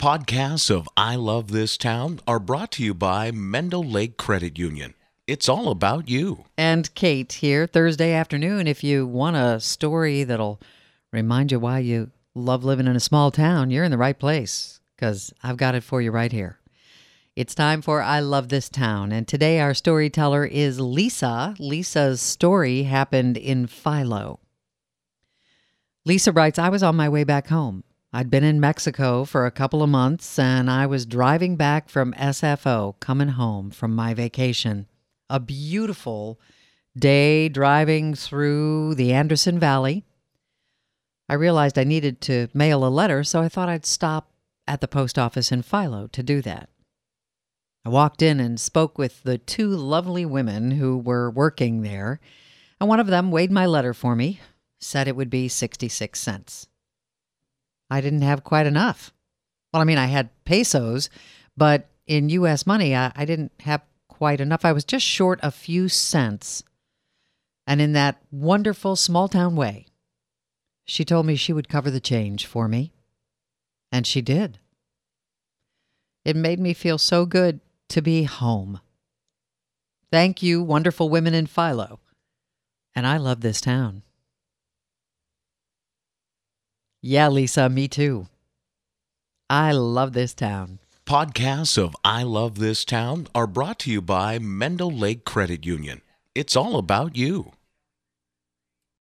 Podcasts of I Love This Town are brought to you by Mendel Lake Credit Union. It's all about you. And Kate here, Thursday afternoon. If you want a story that'll remind you why you love living in a small town, you're in the right place, because I've got it for you right here. It's time for I Love This Town, and today our storyteller is Lisa. Lisa's story happened in Philo. Lisa writes, I was on my way back home. I'd been in Mexico for a couple of months, and I was driving back from SFO, coming home from my vacation. A beautiful day driving through the Anderson Valley. I realized I needed to mail a letter, so I thought I'd stop at the post office in Philo to do that. I walked in and spoke with the two lovely women who were working there, and one of them weighed my letter for me, said it would be 66 cents. I didn't have quite enough. Well, I had pesos, but in U.S. money, I didn't have quite enough. I was just short a few cents. And in that wonderful small-town way, she told me she would cover the change for me. And she did. It made me feel so good to be home. Thank you, wonderful women in Philo. And I love this town. Yeah, Lisa, me too. I love this town. Podcasts of I Love This Town are brought to you by Mendel Lake Credit Union. It's all about you.